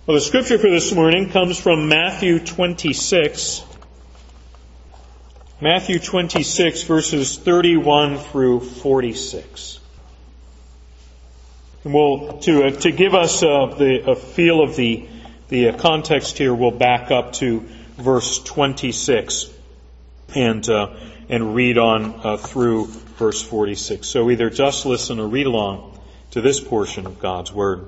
Well, the scripture for this morning comes from Matthew 26. Matthew 26, verses 31 through 46. And to give us a feel of the context here, we'll back up to verse 26 and read on through verse 46. So either just listen or read along to this portion of God's Word.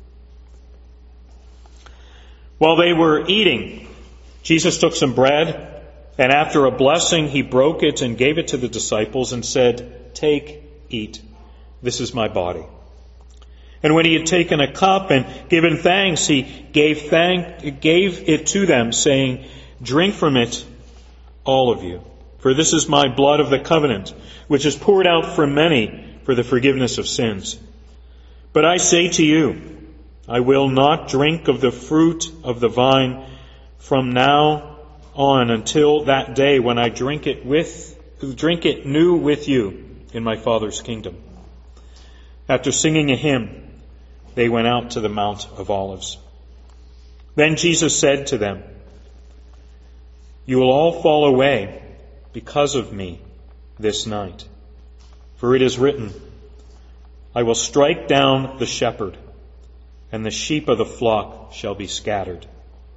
While they were eating, Jesus took some bread, and after a blessing, He broke it and gave it to the disciples and said, "Take, eat. This is my body." And when He had taken a cup and given thanks, He gave it to them, saying, "Drink from it, all of you. For this is my blood of the covenant, which is poured out for many for the forgiveness of sins. But I say to you, I will not drink of the fruit of the vine from now on until that day when I drink it new with you in my Father's kingdom." After singing a hymn, they went out to the Mount of Olives. Then Jesus said to them, "You will all fall away because of me this night. For it is written, I will strike down the shepherd, and the sheep of the flock shall be scattered.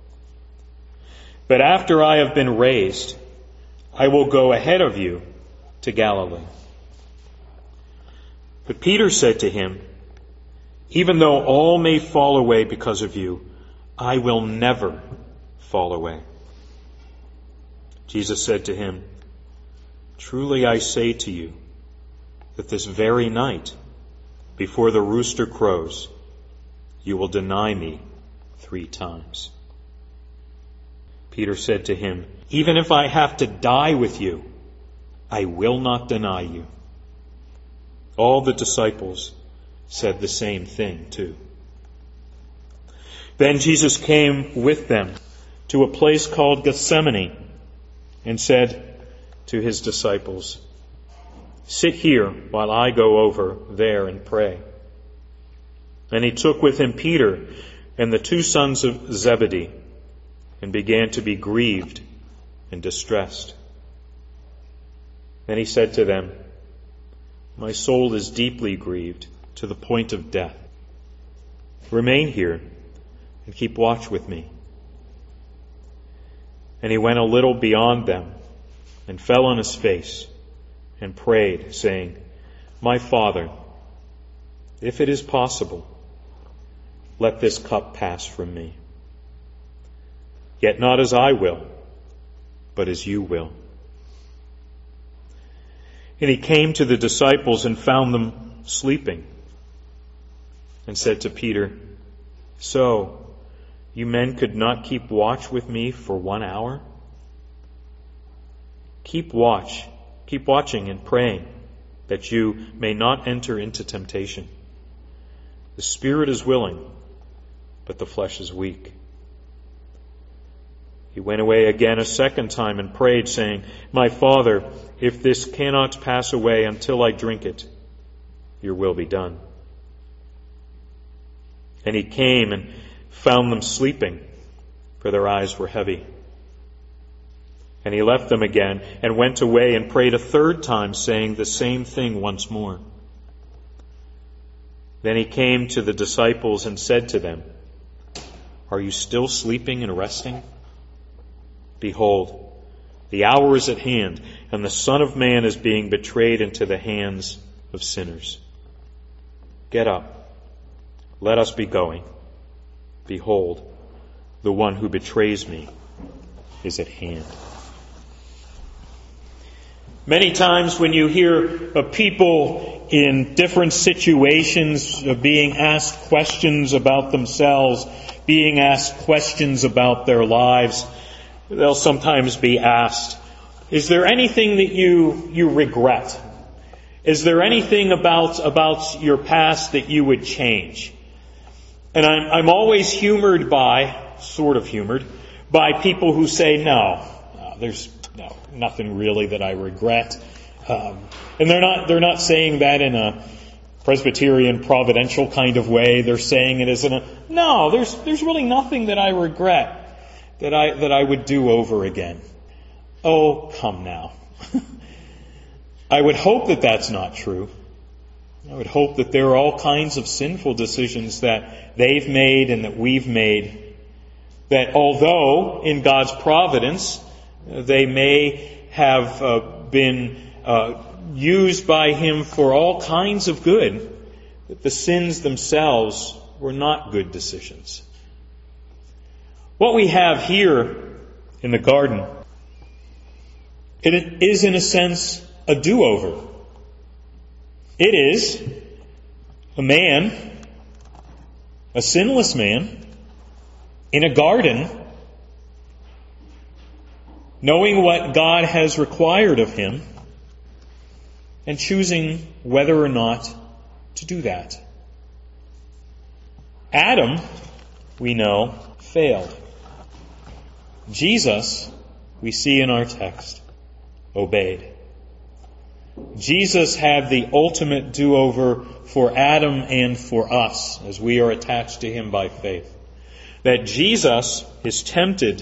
But after I have been raised, I will go ahead of you to Galilee." But Peter said to him, "Even though all may fall away because of you, I will never fall away." Jesus said to him, "Truly I say to you, that this very night, before the rooster crows, you will deny me 3 times. Peter said to him, "Even if I have to die with you, I will not deny you." All the disciples said the same thing too. Then Jesus came with them to a place called Gethsemane and said to His disciples, "Sit here while I go over there and pray." And He took with Him Peter and the 2 sons of Zebedee and began to be grieved and distressed. Then He said to them, "My soul is deeply grieved to the point of death. Remain here and keep watch with me." And He went a little beyond them and fell on His face and prayed, saying, "My Father, if it is possible, let this cup pass from me. Yet not as I will, but as you will." And He came to the disciples and found them sleeping, and said to Peter, "So, you men could not keep watch with me for 1 hour? Keep watching and praying, that you may not enter into temptation. The spirit is willing, but the flesh is weak." He went away again a second time and prayed, saying, "My Father, if this cannot pass away until I drink it, your will be done." And He came and found them sleeping, for their eyes were heavy. And He left them again and went away and prayed a third time, saying the same thing once more. Then He came to the disciples and said to them, "Are you still sleeping and resting? Behold, the hour is at hand, and the Son of Man is being betrayed into the hands of sinners. Get up, let us be going. Behold, the one who betrays me is at hand." Many times when you hear of people in different situations being asked questions about themselves, being asked questions about their lives, they'll sometimes be asked, "Is there anything that you regret? Is there anything about your past that you would change?" And I'm always humored by people who say, no, there's nothing really that I regret. And they're not saying that in a Presbyterian providential kind of way. They're saying it as no, there's really nothing that I regret that I would do over again. Oh, come now. I would hope that that's not true. I would hope that there are all kinds of sinful decisions that they've made and that we've made, that although in God's providence they may have been used by Him for all kinds of good, that the sins themselves were not good decisions. What we have here in the garden, it is in a sense a do-over. It is a man, a sinless man, in a garden, knowing what God has required of him, and choosing whether or not to do that. Adam, we know, failed. Jesus, we see in our text, obeyed. Jesus had the ultimate do-over for Adam and for us, as we are attached to Him by faith. That Jesus is tempted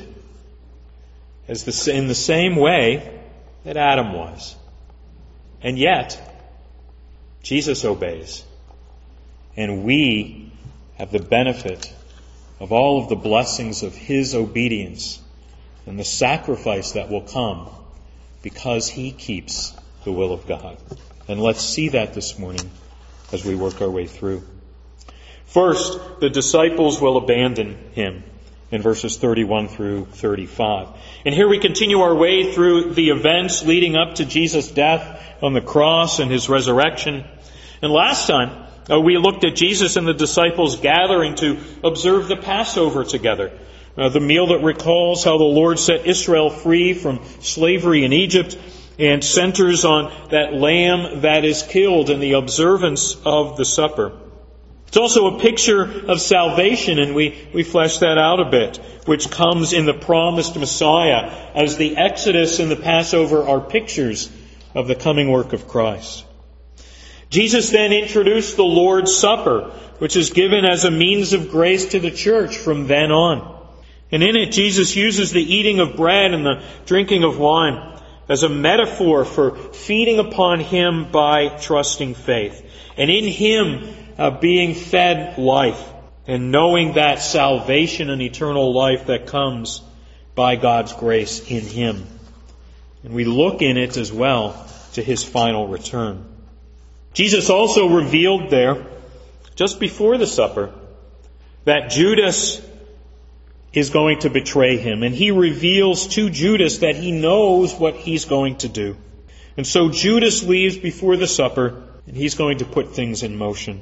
in the same way that Adam was. And yet, Jesus obeys. And we have the benefit of all of the blessings of His obedience and the sacrifice that will come because He keeps the will of God. And let's see that this morning as we work our way through. First, the disciples will abandon Him in verses 31 through 35. And here we continue our way through the events leading up to Jesus' death on the cross and His resurrection. And last time, we looked at Jesus and the disciples gathering to observe the Passover together. The meal that recalls how the Lord set Israel free from slavery in Egypt and centers on that lamb that is killed in the observance of the supper. It's also a picture of salvation, and we flesh that out a bit, which comes in the promised Messiah, as the Exodus and the Passover are pictures of the coming work of Christ. Jesus then introduced the Lord's Supper, which is given as a means of grace to the church from then on. And in it, Jesus uses the eating of bread and the drinking of wine as a metaphor for feeding upon Him by trusting faith. And in Him being fed life and knowing that salvation and eternal life that comes by God's grace in Him. And we look in it as well to His final return. Jesus also revealed there, just before the supper, that Judas is going to betray Him. And He reveals to Judas that He knows what he's going to do. And so Judas leaves before the supper, and he's going to put things in motion.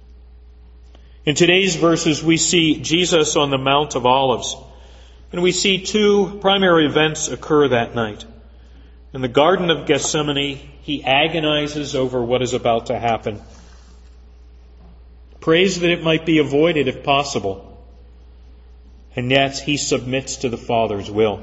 In today's verses, we see Jesus on the Mount of Olives. And we see two primary events occur that night. In the Garden of Gethsemane, He agonizes over what is about to happen. Prays that it might be avoided if possible. And yet He submits to the Father's will.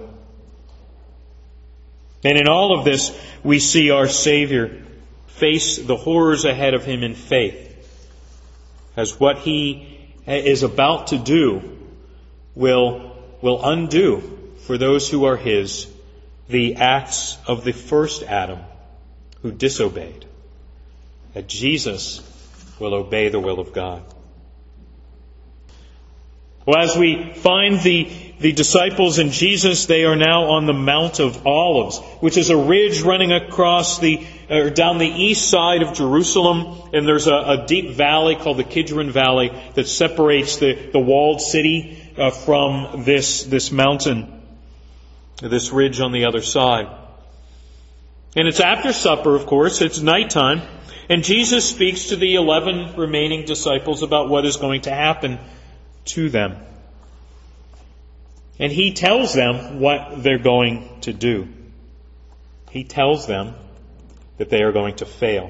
And in all of this, we see our Savior face the horrors ahead of Him in faith, as what He is about to do will undo for those who are His the acts of the first Adam who disobeyed. That Jesus will obey the will of God. Well, as we find the disciples and Jesus, they are now on the Mount of Olives, which is a ridge running across down the east side of Jerusalem. And there's a deep valley called the Kidron Valley that separates the walled city from this mountain, this ridge on the other side. And it's after supper, of course. It's nighttime. And Jesus speaks to the 11 remaining disciples about what is going to happen to them. And He tells them what they're going to do. He tells them that they are going to fail.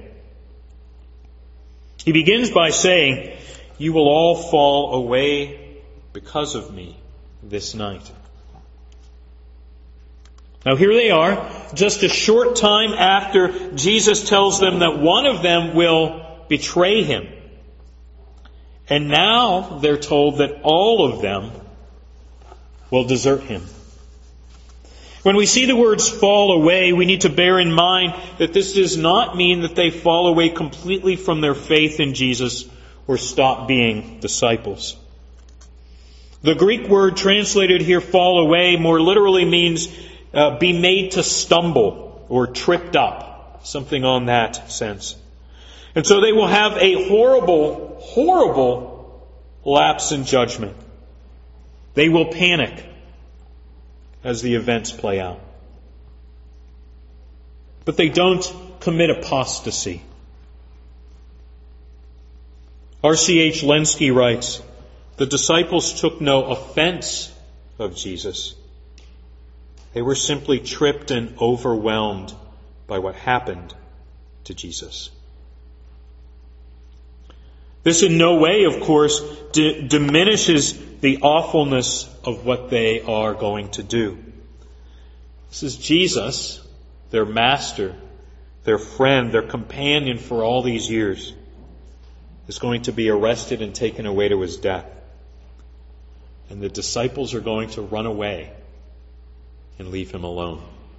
He begins by saying, "You will all fall away because of me this night." Now here they are, just a short time after Jesus tells them that one of them will betray him. And now they're told that all of them will desert him. When we see the words fall away, we need to bear in mind that this does not mean that they fall away completely from their faith in Jesus or stop being disciples. The Greek word translated here, fall away, more literally means be made to stumble or tripped up, something on that sense. And so they will have a horrible, horrible lapse in judgment. They will panic as the events play out. But they don't commit apostasy. R.C.H. Lenski writes, the disciples took no offense of Jesus. They were simply tripped and overwhelmed by what happened to Jesus. This in no way, of course, diminishes the awfulness of what they are going to do. This is Jesus, their master, their friend, their companion for all these years, is going to be arrested and taken away to his death. And the disciples are going to run away and leave him alone.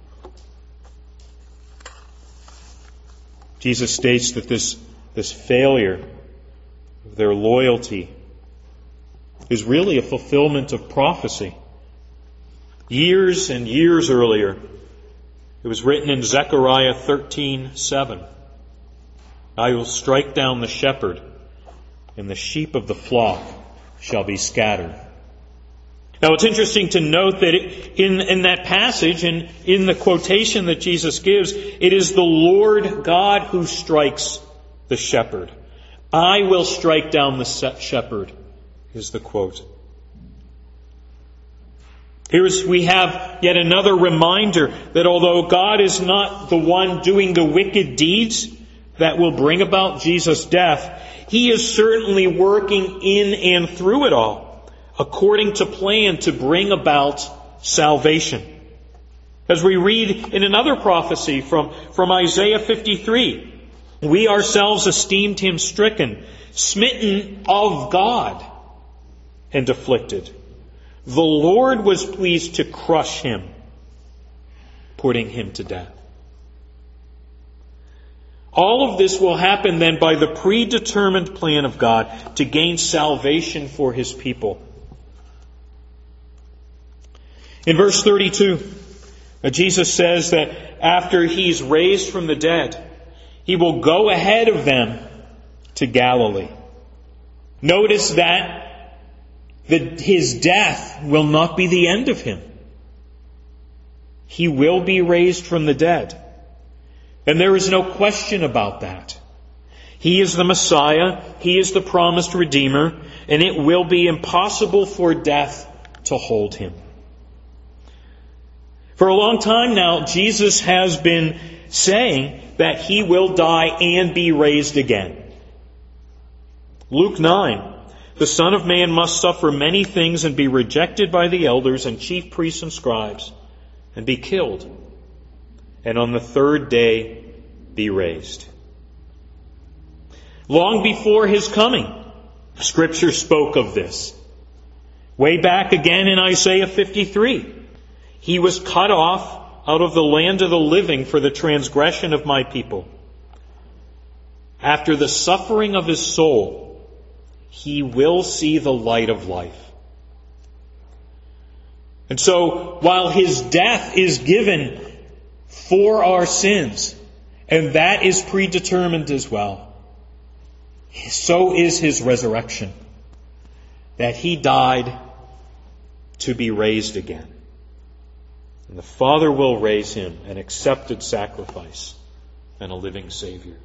Jesus states that this failure of their loyalty is really a fulfillment of prophecy. Years and years earlier, it was written in Zechariah 13:7, I will strike down the shepherd, and the sheep of the flock shall be scattered. Now it's interesting to note that in that passage, and in the quotation that Jesus gives, it is the Lord God who strikes the shepherd. I will strike down the shepherd, is the quote. We have yet another reminder that although God is not the one doing the wicked deeds that will bring about Jesus' death, He is certainly working in and through it all, according to plan to bring about salvation. As we read in another prophecy from Isaiah 53, we ourselves esteemed Him stricken, smitten of God, and afflicted. The Lord was pleased to crush Him, putting Him to death. All of this will happen then by the predetermined plan of God to gain salvation for His people. In verse 32, Jesus says that after He's raised from the dead, He will go ahead of them to Galilee. Notice that His death will not be the end of Him. He will be raised from the dead. And there is no question about that. He is the Messiah. He is the promised Redeemer. And it will be impossible for death to hold Him. For a long time now, Jesus has been saying that He will die and be raised again. Luke 9, the Son of Man must suffer many things and be rejected by the elders and chief priests and scribes and be killed, and on the third day be raised. Long before His coming, Scripture spoke of this. Way back again in Isaiah 53, He was cut off out of the land of the living for the transgression of my people. After the suffering of His soul, He will see the light of life. And so, while His death is given for our sins, and that is predetermined as well, so is His resurrection, that He died to be raised again. And the Father will raise Him an accepted sacrifice and a living Savior.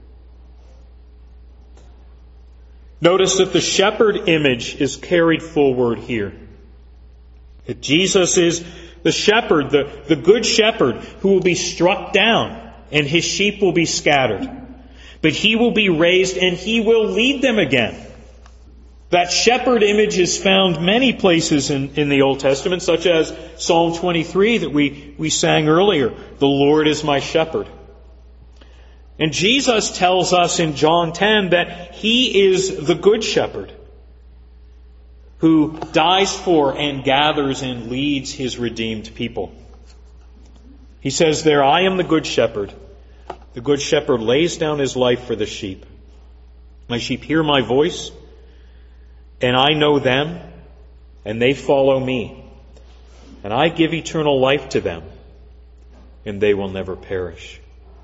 Notice that the shepherd image is carried forward here. That Jesus is the shepherd, the good shepherd, who will be struck down and His sheep will be scattered. But He will be raised and He will lead them again. That shepherd image is found many places in the Old Testament, such as Psalm 23 that we sang earlier. The Lord is my shepherd. And Jesus tells us in John 10 that He is the Good Shepherd who dies for and gathers and leads His redeemed people. He says there, I am the Good Shepherd. The Good Shepherd lays down His life for the sheep. My sheep hear my voice, and I know them, and they follow me. And I give eternal life to them, and they will never perish.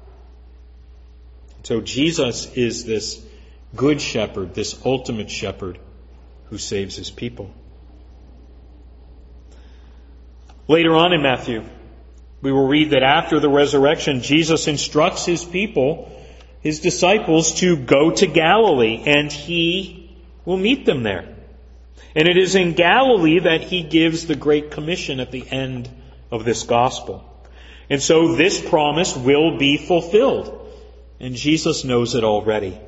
So Jesus is this Good Shepherd, this ultimate shepherd who saves His people. Later on in Matthew, we will read that after the resurrection, Jesus instructs His people, His disciples, to go to Galilee, and He will meet them there. And it is in Galilee that He gives the Great Commission at the end of this gospel. And so this promise will be fulfilled. And Jesus knows it already.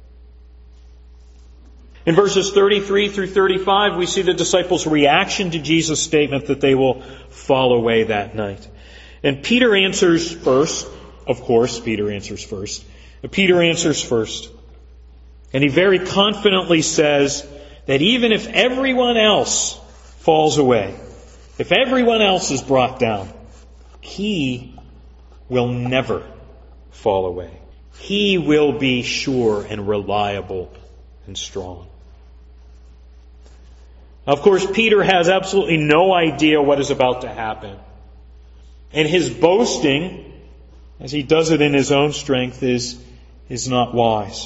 In verses 33 through 35, we see the disciples' reaction to Jesus' statement that they will fall away that night. And Peter answers first. Of course, Peter answers first. Peter answers first. And he very confidently says that even if everyone else falls away, if everyone else is brought down, he will never fall away. He will be sure and reliable and strong. Of course, Peter has absolutely no idea what is about to happen. And his boasting, as he does it in his own strength, is not wise.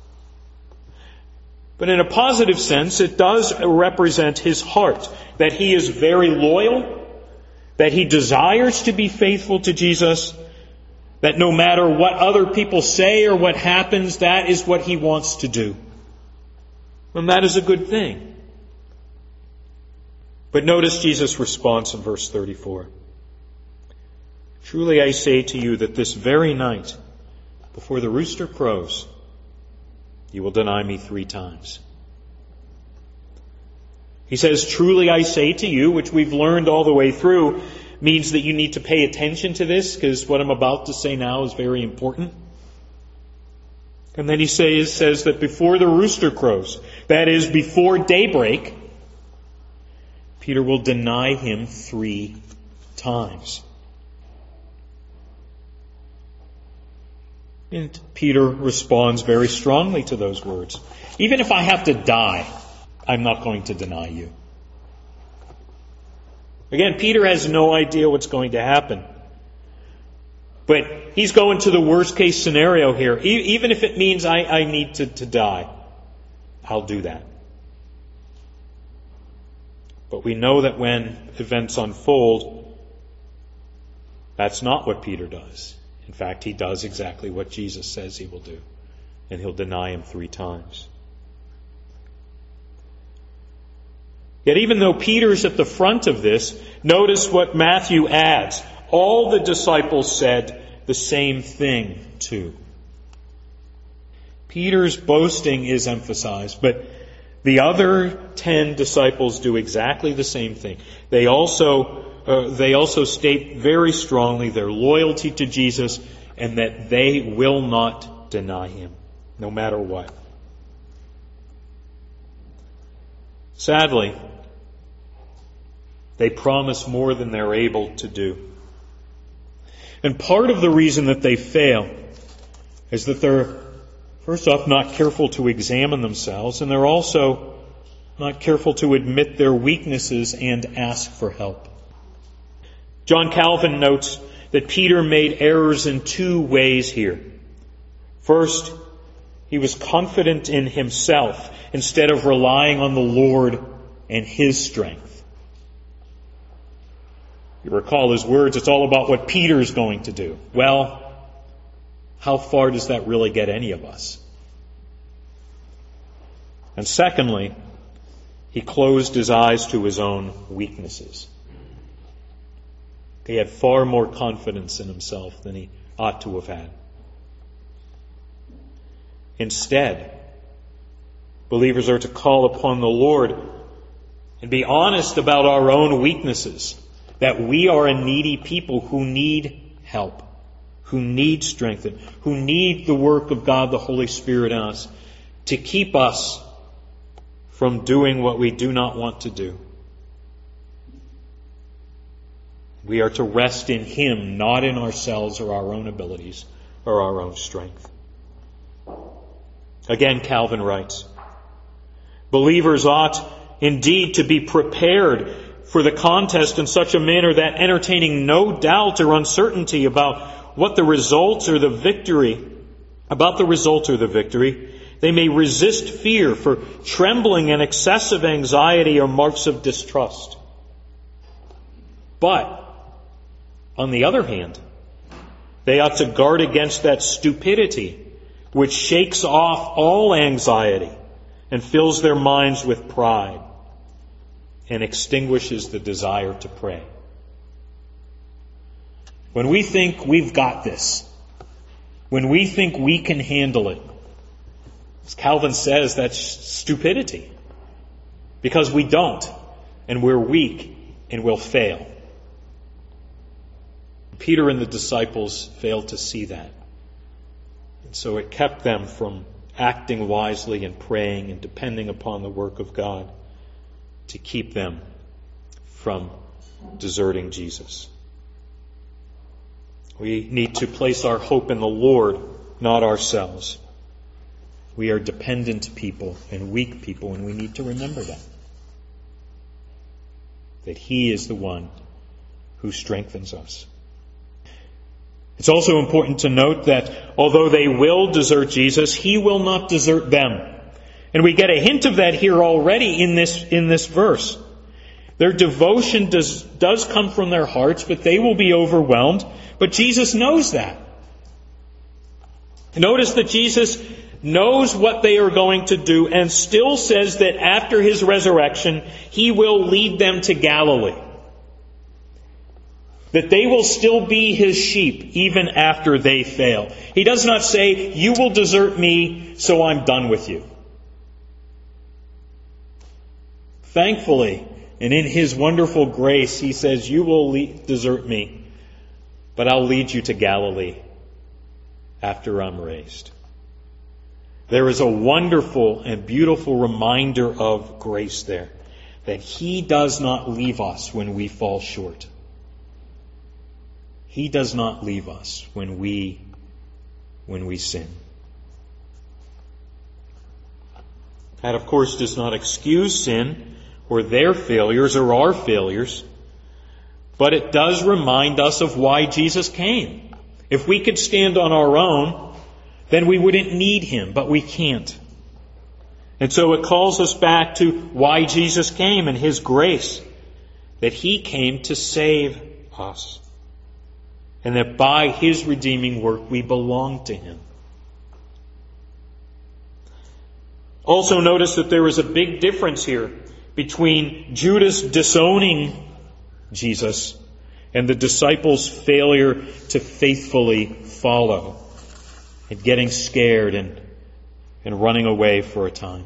But in a positive sense, it does represent his heart, that he is very loyal, that he desires to be faithful to Jesus, that no matter what other people say or what happens, that is what he wants to do. And that is a good thing. But notice Jesus' response in verse 34. Truly I say to you that this very night, before the rooster crows, you will deny me 3 times. He says, truly I say to you, which we've learned all the way through, means that you need to pay attention to this, because what I'm about to say now is very important. And then he says that before the rooster crows, that is, before daybreak, Peter will deny him 3 times. And Peter responds very strongly to those words. Even if I have to die, I'm not going to deny you. Again, Peter has no idea what's going to happen. But he's going to the worst case scenario here. Even if it means I need to die, I'll do that. But we know that when events unfold, that's not what Peter does. In fact, he does exactly what Jesus says he will do. And he'll deny him 3 times. Yet even though Peter's at the front of this, notice what Matthew adds. All the disciples said the same thing too. Peter's boasting is emphasized, but the other 10 disciples do exactly the same thing. They also state very strongly their loyalty to Jesus and that they will not deny him, no matter what. Sadly, they promise more than they're able to do. And part of the reason that they fail is that they're, first off, not careful to examine themselves, and they're also not careful to admit their weaknesses and ask for help. John Calvin notes that Peter made errors in 2 ways here. First, he was confident in himself instead of relying on the Lord and His strength. You recall his words, it's all about what Peter's going to do. Well, how far does that really get any of us? And secondly, he closed his eyes to his own weaknesses. He had far more confidence in himself than he ought to have had. Instead, believers are to call upon the Lord and be honest about our own weaknesses, that we are a needy people who need help, who need strengthened, who need the work of God, the Holy Spirit in us, to keep us from doing what we do not want to do. We are to rest in Him, not in ourselves or our own abilities or our own strength. Again, Calvin writes, believers ought indeed to be prepared for the contest in such a manner that, entertaining no doubt or uncertainty about the results or the victory, they may resist fear, for trembling and excessive anxiety are marks of distrust. But, on the other hand, they ought to guard against that stupidity which shakes off all anxiety and fills their minds with pride and extinguishes the desire to pray. When we think we've got this, when we think we can handle it, as Calvin says, that's stupidity. Because we don't, and we're weak, and we'll fail. Peter and the disciples failed to see that. And so it kept them from acting wisely and praying and depending upon the work of God to keep them from deserting Jesus. We need to place our hope in the Lord, not ourselves. We are dependent people and weak people, and we need to remember that He is the one who strengthens us. It's also important to note that although they will desert Jesus, He will not desert them. And we get a hint of that here already in this verse. Their devotion does come from their hearts, but they will be overwhelmed. But Jesus knows that. Notice that Jesus knows what they are going to do and still says that after His resurrection, He will lead them to Galilee. That they will still be His sheep even after they fail. He does not say, you will desert me, so I'm done with you. Thankfully, and in His wonderful grace, He says, you will desert me, but I'll lead you to Galilee after I'm raised. There is a wonderful and beautiful reminder of grace there, that He does not leave us when we fall short. He does not leave us when we sin. That, of course, does not excuse sin or their failures or our failures, but it does remind us of why Jesus came. If we could stand on our own, then we wouldn't need Him, but we can't. And so it calls us back to why Jesus came and His grace, that He came to save us. And that by His redeeming work we belong to Him. Also notice that there is a big difference here between Judas disowning Jesus and the disciples' failure to faithfully follow and getting scared and running away for a time.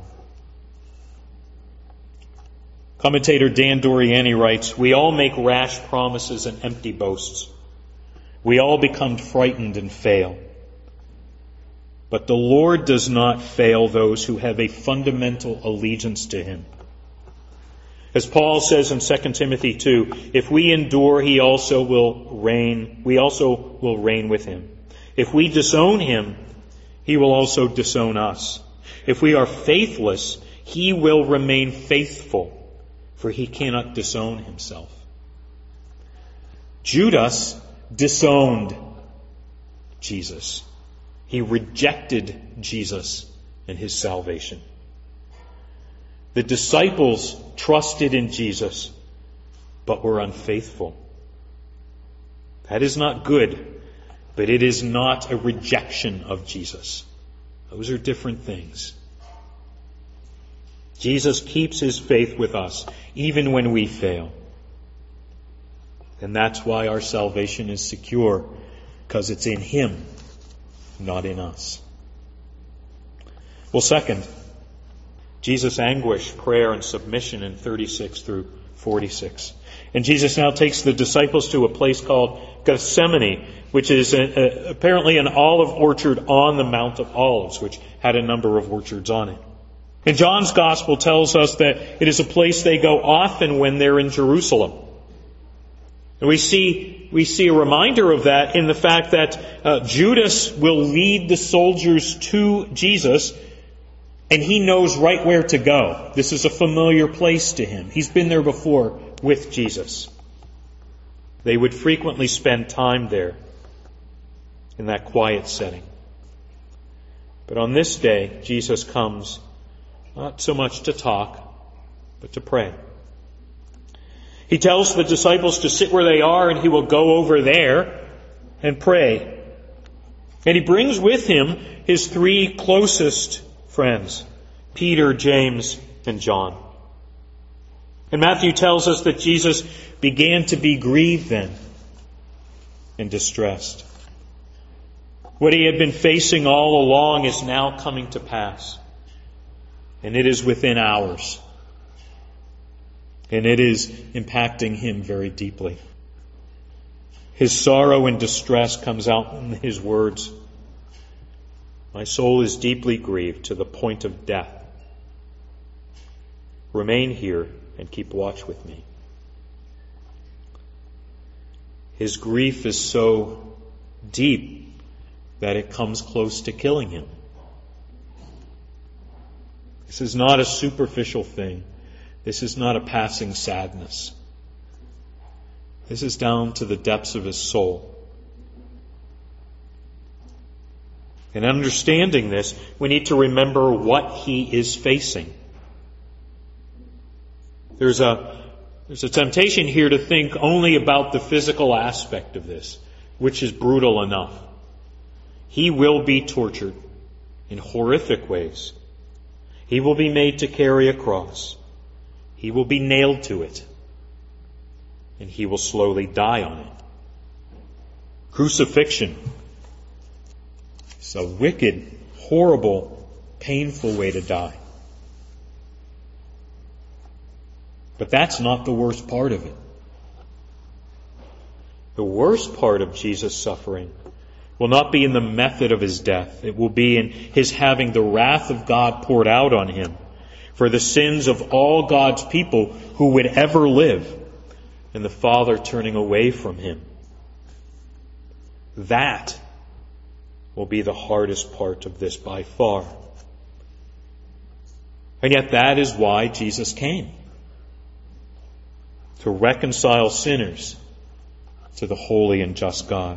Commentator Dan Doriani writes, we all make rash promises and empty boasts. We all become frightened and fail. But the Lord does not fail those who have a fundamental allegiance to Him. As Paul says in 2 Timothy 2, if we endure, we also will reign with Him. If we disown Him, He will also disown us. If we are faithless, He will remain faithful, for He cannot disown Himself. Judas disowned Jesus. He rejected Jesus and His salvation. The disciples trusted in Jesus, but were unfaithful. That is not good, but it is not a rejection of Jesus. Those are different things. Jesus keeps His faith with us, even when we fail. And that's why our salvation is secure, because it's in Him, not in us. Well, second, Jesus' anguish, prayer, and submission in 36 through 46. And Jesus now takes the disciples to a place called Gethsemane, which is apparently an olive orchard on the Mount of Olives, which had a number of orchards on it. And John's Gospel tells us that it is a place they go often when they're in Jerusalem. And we see a reminder of that in the fact that Judas will lead the soldiers to Jesus, and he knows right where to go. This is a familiar place to him. He's been there before with Jesus. They would frequently spend time there in that quiet setting. But on this day, Jesus comes not so much to talk, but to pray. He tells the disciples to sit where they are, and he will go over there and pray. And he brings with him his three closest friends, Peter, James, and John. And Matthew tells us that Jesus began to be grieved then and distressed. What he had been facing all along is now coming to pass. And it is within hours. And it is impacting him very deeply. His sorrow and distress comes out in his words. My soul is deeply grieved to the point of death. Remain here and keep watch with me. His grief is so deep that it comes close to killing him. This is not a superficial thing. This is not a passing sadness. This is down to the depths of his soul. In understanding this, we need to remember what he is facing. There's a temptation here to think only about the physical aspect of this, which is brutal enough. He will be tortured in horrific ways. He will be made to carry a cross. He will be nailed to it. And he will slowly die on it. Crucifixion is a wicked, horrible, painful way to die. But that's not the worst part of it. The worst part of Jesus' suffering will not be in the method of his death. It will be in his having the wrath of God poured out on him for the sins of all God's people who would ever live, and the Father turning away from him. That will be the hardest part of this by far. And yet that is why Jesus came. To reconcile sinners to the holy and just God.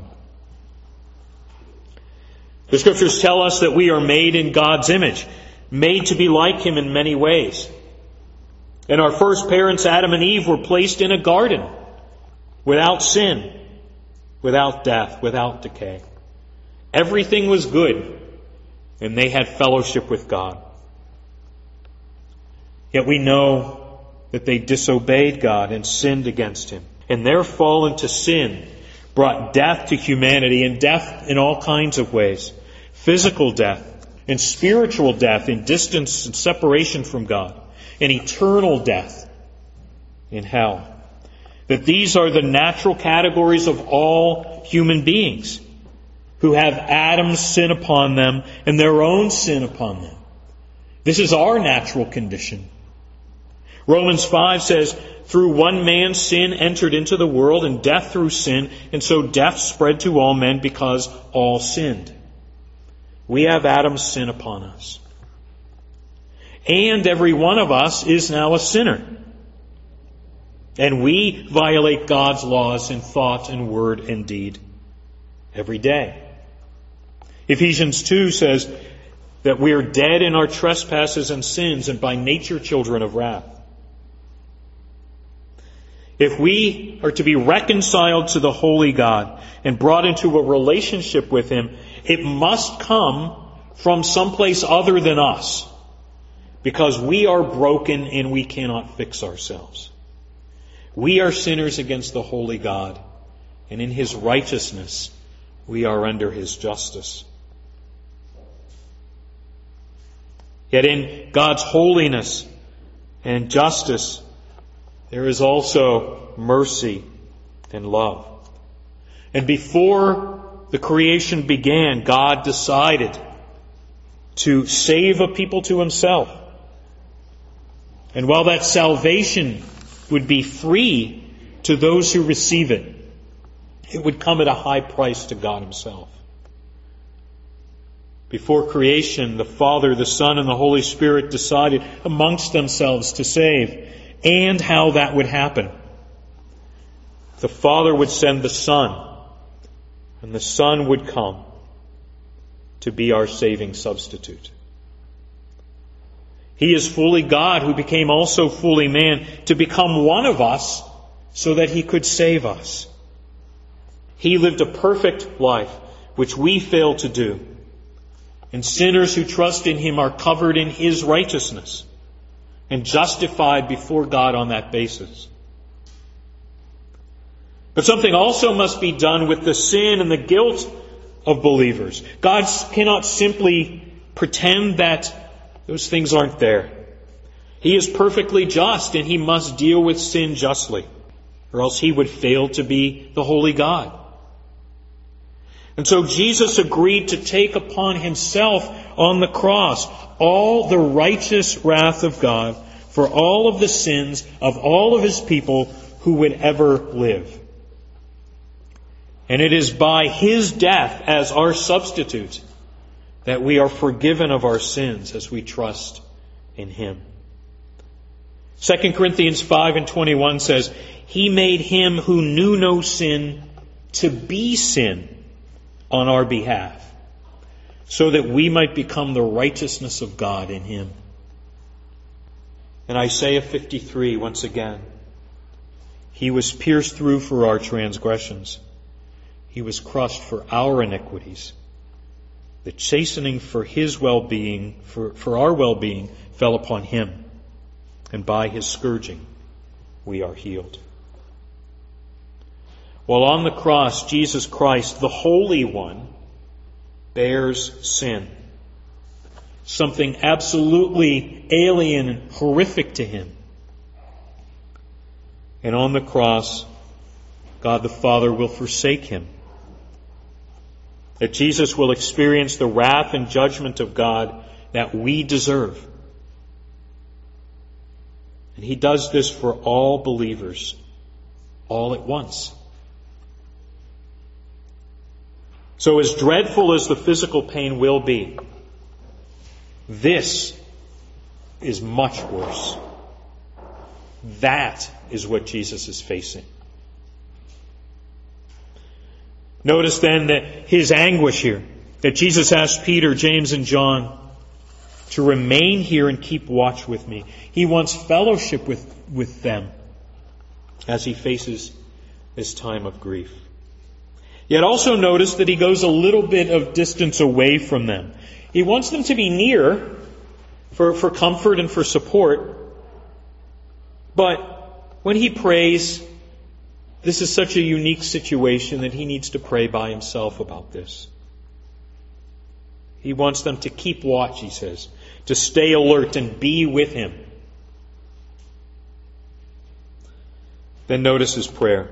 The Scriptures tell us that we are made in God's image, made to be like him in many ways. And our first parents, Adam and Eve, were placed in a garden without sin, without death, without decay. Everything was good, and they had fellowship with God. Yet we know that they disobeyed God and sinned against him. And their fall into sin brought death to humanity, and death in all kinds of ways. Physical death and spiritual death in distance and separation from God, and eternal death in hell. That these are the natural categories of all human beings who have Adam's sin upon them and their own sin upon them. This is our natural condition. Romans 5 says, through one man sin entered into the world, and death through sin, and so death spread to all men because all sinned. We have Adam's sin upon us. And every one of us is now a sinner. And we violate God's laws in thought and word and deed every day. Ephesians 2 says that we are dead in our trespasses and sins, and by nature children of wrath. If we are to be reconciled to the holy God and brought into a relationship with him, it must come from someplace other than us, because we are broken and we cannot fix ourselves. We are sinners against the holy God, and in his righteousness we are under his justice. Yet in God's holiness and justice, there is also mercy and love. And before the creation began, God decided to save a people to Himself. And while that salvation would be free to those who receive it, it would come at a high price to God Himself. Before creation, the Father, the Son, and the Holy Spirit decided amongst themselves to save, and how that would happen. The Father would send the Son, and the Son would come to be our saving substitute. He is fully God, who became also fully man, to become one of us so that He could save us. He lived a perfect life, which we fail to do. And sinners who trust in Him are covered in His righteousness and justified before God on that basis. But something also must be done with the sin and the guilt of believers. God cannot simply pretend that those things aren't there. He is perfectly just, and He must deal with sin justly, or else He would fail to be the holy God. And so Jesus agreed to take upon Himself on the cross all the righteous wrath of God for all of the sins of all of His people who would ever live. And it is by His death as our substitute that we are forgiven of our sins as we trust in Him. 2 Corinthians 5:21 says, He made Him who knew no sin to be sin on our behalf, so that we might become the righteousness of God in Him. In Isaiah 53, once again, He was pierced through for our transgressions. He was crushed for our iniquities. The chastening for His well-being, for our well-being, fell upon Him. And by His scourging, we are healed. While on the cross, Jesus Christ, the Holy One, bears sin. Something absolutely alien and horrific to Him. And on the cross, God the Father will forsake Him. That Jesus will experience the wrath and judgment of God that we deserve. And He does this for all believers, all at once. So as dreadful as the physical pain will be, this is much worse. That is what Jesus is facing. Notice then that His anguish here, that Jesus asked Peter, James, and John to remain here and keep watch with me. He wants fellowship with them as He faces this time of grief. Yet also notice that He goes a little bit of distance away from them. He wants them to be near for comfort and for support. But when He prays, this is such a unique situation that He needs to pray by Himself about this. He wants them to keep watch, He says, to stay alert and be with Him. Then notice His prayer.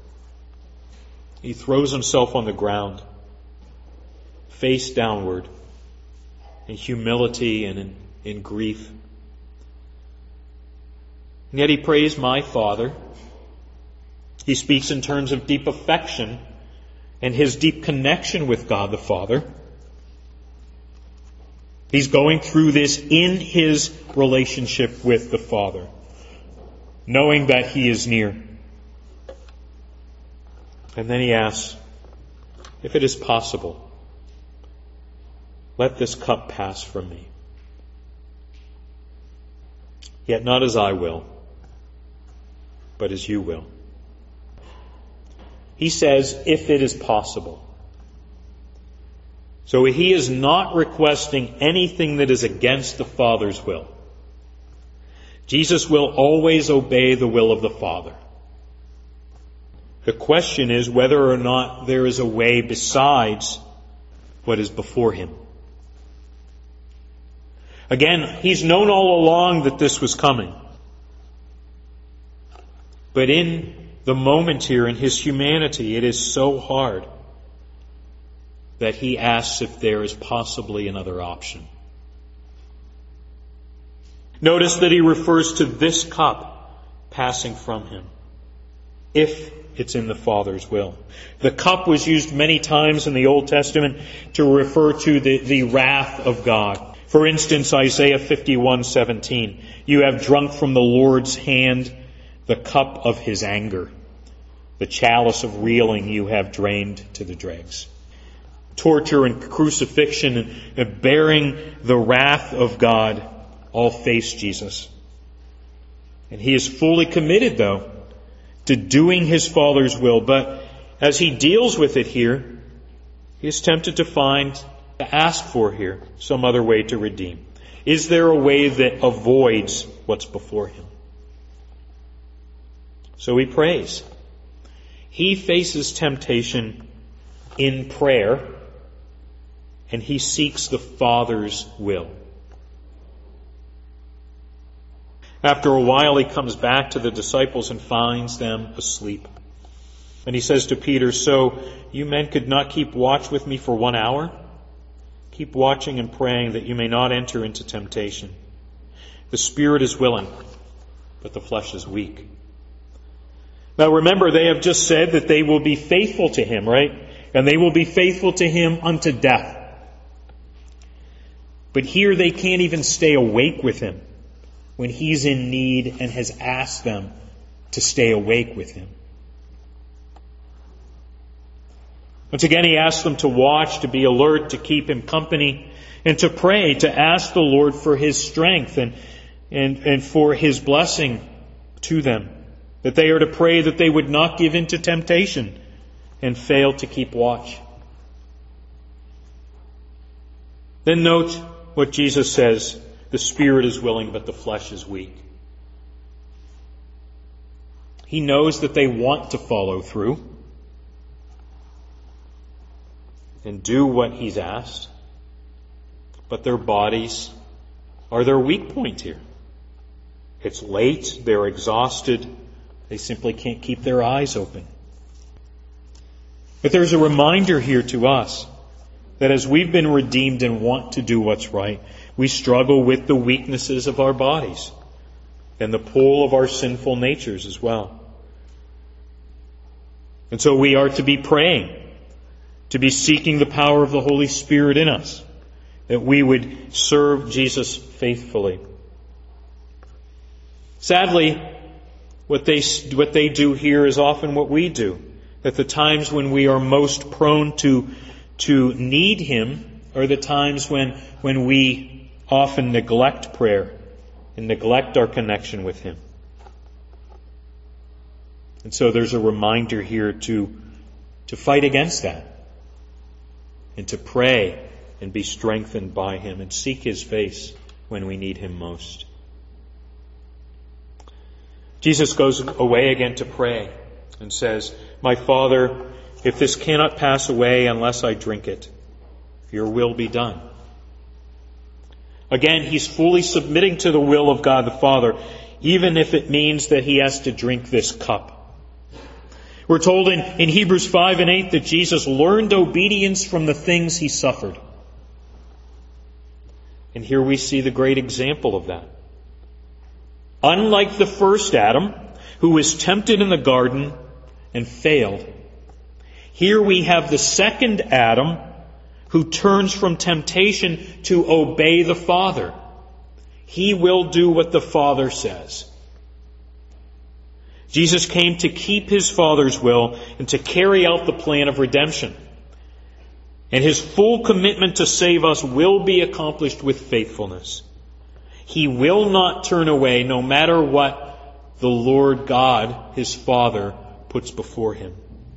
He throws Himself on the ground, face downward, in humility and in grief. And yet He prays, My Father. He speaks in terms of deep affection and His deep connection with God the Father. He's going through this in His relationship with the Father, knowing that He is near. And then He asks, if it is possible, let this cup pass from me. Yet not as I will, but as you will. He says, if it is possible. So He is not requesting anything that is against the Father's will. Jesus will always obey the will of the Father. The question is whether or not there is a way besides what is before Him. Again, He's known all along that this was coming. But in the moment here, in his humanity, it is so hard that he asks if there is possibly another option. Notice that he refers to this cup passing from him, if it's in the Father's will. The cup was used many times in the Old Testament to refer to the wrath of God. For instance, Isaiah 51:17, "You have drunk from the Lord's hand the cup of his anger. The chalice of reeling you have drained to the dregs." Torture and crucifixion and bearing the wrath of God all face Jesus. And he is fully committed, though, to doing his Father's will. But as he deals with it here, he is tempted to ask for here some other way to redeem. Is there a way that avoids what's before him? So he prays. He faces temptation in prayer, and he seeks the Father's will. After a while, he comes back to the disciples and finds them asleep. And he says to Peter, "So you men could not keep watch with me for 1 hour? Keep watching and praying that you may not enter into temptation. The spirit is willing, but the flesh is weak." Now remember, they have just said that they will be faithful to him, right? And they will be faithful to him unto death. But here they can't even stay awake with him when he's in need and has asked them to stay awake with him. Once again, he asks them to watch, to be alert, to keep him company, and to pray, to ask the Lord for his strength and for his blessing to them. That they are to pray that they would not give in to temptation and fail to keep watch. Then note what Jesus says, "The spirit is willing, but the flesh is weak." He knows that they want to follow through and do what he's asked, but their bodies are their weak point here. It's late, they're exhausted, they simply can't keep their eyes open. But there's a reminder here to us that as we've been redeemed and want to do what's right, we struggle with the weaknesses of our bodies and the pull of our sinful natures as well. And so we are to be praying, to be seeking the power of the Holy Spirit in us, that we would serve Jesus faithfully. Sadly, what they do here is often what we do. That the times when we are most prone to need him are the times when we often neglect prayer and neglect our connection with him. And so there's a reminder here to fight against that and to pray and be strengthened by him and seek his face when we need him most. Jesus goes away again to pray and says, "My Father, if this cannot pass away unless I drink it, your will be done." Again, he's fully submitting to the will of God the Father, even if it means that he has to drink this cup. We're told in Hebrews 5 and 8 that Jesus learned obedience from the things he suffered. And here we see the great example of that. Unlike the first Adam, who was tempted in the garden and failed, here we have the second Adam who turns from temptation to obey the Father. He will do what the Father says. Jesus came to keep his Father's will and to carry out the plan of redemption. And his full commitment to save us will be accomplished with faithfulness. He will not turn away no matter what the Lord God, his Father, puts before him.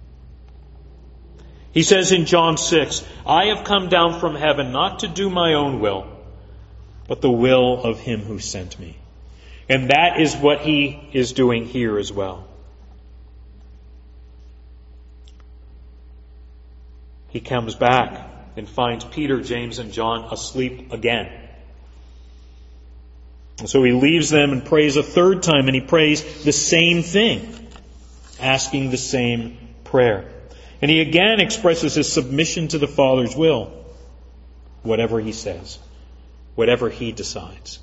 He says in John 6, "I have come down from heaven not to do my own will, but the will of him who sent me." And that is what he is doing here as well. He comes back and finds Peter, James, and John asleep again. And so he leaves them and prays a third time, and he prays the same thing. asking the same prayer. And he again expresses his submission to the Father's will, whatever he says, whatever he decides.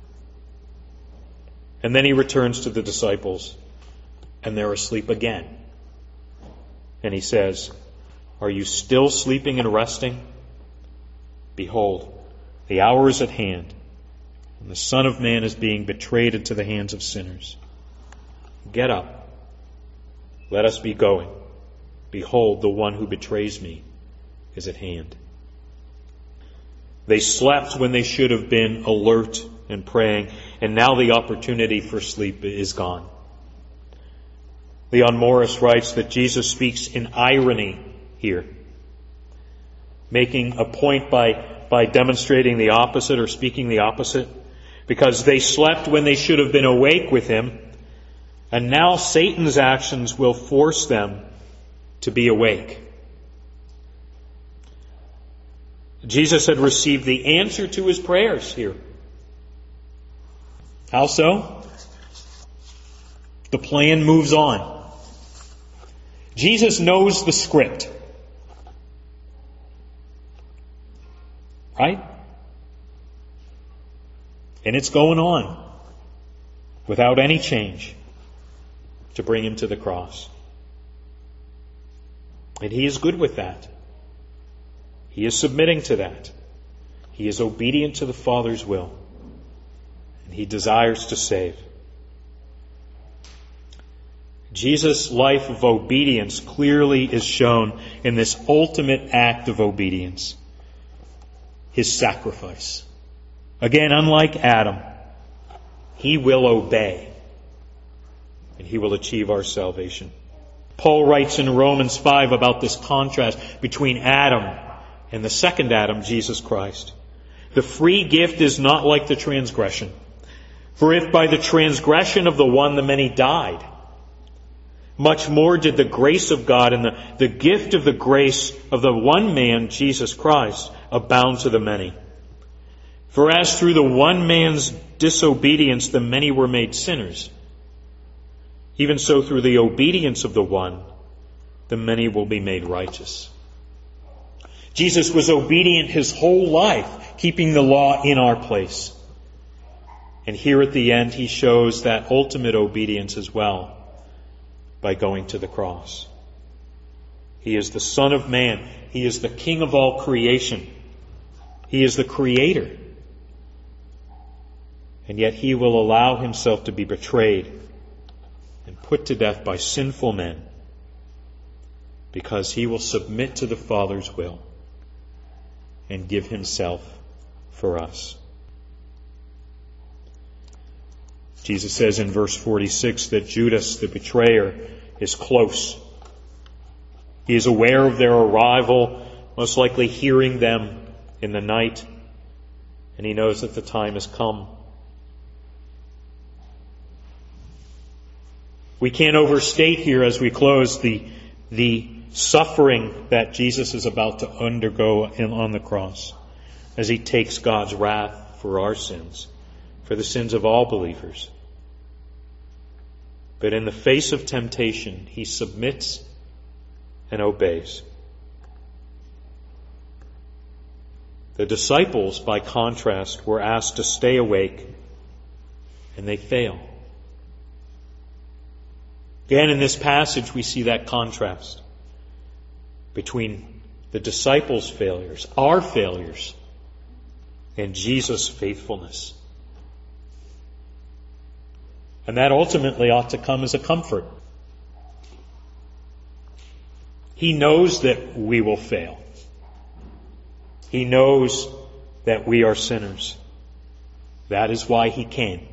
And then he returns to the disciples, and they're asleep again. And he says, "Are you still sleeping and resting? Behold, the hour is at hand, and the Son of Man is being betrayed into the hands of sinners. Get up. Let us be going. Behold, the one who betrays me is at hand." They slept when they should have been alert and praying, and now the opportunity for sleep is gone. Leon Morris writes that Jesus speaks in irony here, making a point by demonstrating the opposite or speaking the opposite, because they slept when they should have been awake with him, and now Satan's actions will force them to be awake. Jesus had received the answer to his prayers here. How so? The plan moves on. Jesus knows the script. Right? And it's going on without any change to bring him to the cross. And he is good with that. He is submitting to that. He is obedient to the Father's will. And he desires to save. Jesus' life of obedience clearly is shown in this ultimate act of obedience, his sacrifice. Again, unlike Adam, he will obey, and he will achieve our salvation. Paul writes in Romans 5 about this contrast between Adam and the second Adam, Jesus Christ. The free gift is not like the transgression. For if by the transgression of the one the many died, much more did the grace of God and the gift of the grace of the one man, Jesus Christ, abound to the many. For as through the one man's disobedience the many were made sinners, even so through the obedience of the one, the many will be made righteous. Jesus was obedient his whole life, keeping the law in our place. And here at the end, he shows that ultimate obedience as well by going to the cross. He is the Son of Man. He is the King of all creation. He is the Creator. And yet he will allow himself to be betrayed and put to death by sinful men because he will submit to the Father's will and give himself for us. Jesus says in verse 46 that Judas, the betrayer, is close. He is aware of their arrival, most likely hearing them in the night, and he knows that the time has come. We can't overstate here as we close the suffering that Jesus is about to undergo on the cross as he takes God's wrath for our sins, for the sins of all believers. But in the face of temptation, he submits and obeys. The disciples, by contrast, were asked to stay awake, and they fail. Again, in this passage, we see that contrast between the disciples' failures, our failures, and Jesus' faithfulness. And that ultimately ought to come as a comfort. He knows that we will fail. He knows that we are sinners. That is why he came.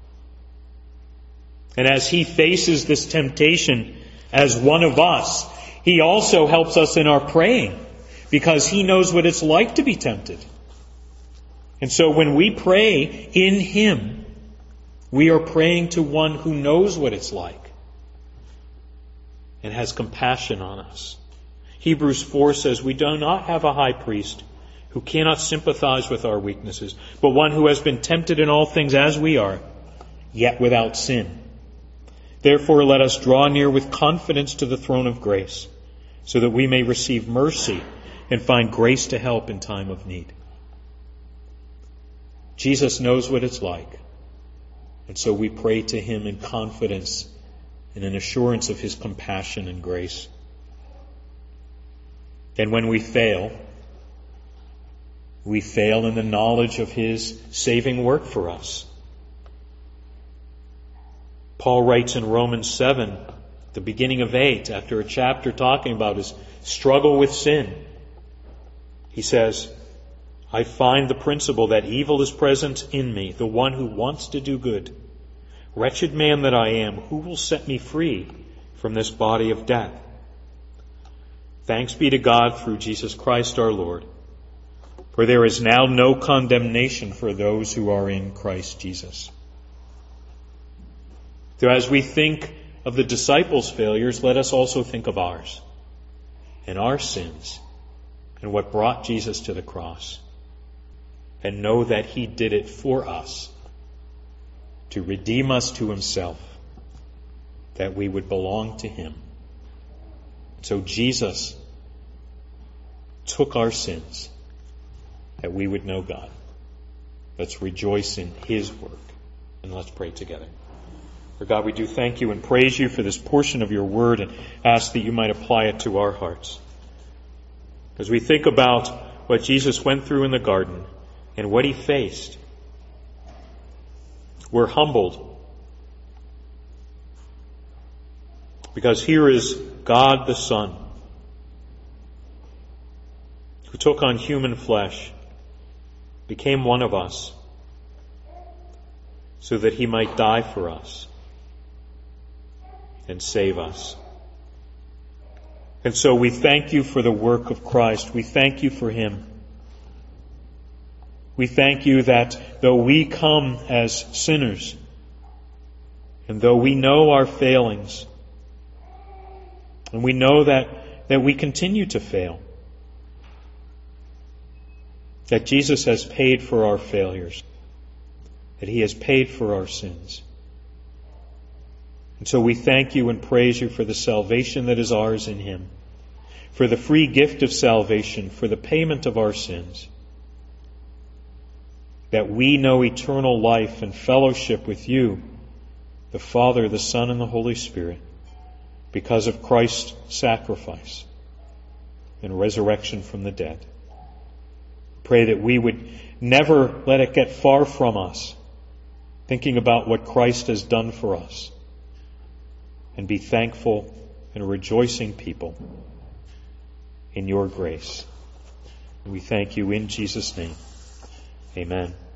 And as he faces this temptation as one of us, he also helps us in our praying because he knows what it's like to be tempted. And so when we pray in him, we are praying to one who knows what it's like and has compassion on us. Hebrews 4 says, "We do not have a high priest who cannot sympathize with our weaknesses, but one who has been tempted in all things as we are, yet without sin. Therefore, let us draw near with confidence to the throne of grace, so that we may receive mercy and find grace to help in time of need. Jesus knows what it's like, and so we pray to him in confidence and an assurance of his compassion and grace. And when we fail in the knowledge of his saving work for us. Paul writes in Romans 7, the beginning of 8, after a chapter talking about his struggle with sin, he says, I find the principle that evil is present in me, the one who wants to do good. Wretched man that I am, who will set me free from this body of death? Thanks be to God through Jesus Christ our Lord. For there is now no condemnation for those who are in Christ Jesus. So as we think of the disciples' failures, let us also think of ours and our sins and what brought Jesus to the cross, and know that he did it for us to redeem us to himself, that we would belong to him. So Jesus took our sins that we would know God. Let's rejoice in his work, and let's pray together. For God, we do thank you and praise you for this portion of your word and ask that you might apply it to our hearts. As we think about what Jesus went through in the garden and what he faced, we're humbled. Because here is God the Son, who took on human flesh, became one of us, so that he might die for us and save us. And so we thank you for the work of Christ. We thank you for him. We thank you that though we come as sinners, and though we know our failings, and we know that we continue to fail, that Jesus has paid for our failures, that he has paid for our sins. And so we thank you and praise you for the salvation that is ours in him, for the free gift of salvation, for the payment of our sins, that we know eternal life and fellowship with you, the Father, the Son, and the Holy Spirit, because of Christ's sacrifice and resurrection from the dead. Pray that we would never let it get far from us, thinking about what Christ has done for us, and be thankful and rejoicing people in your grace. And we thank you in Jesus' name. Amen.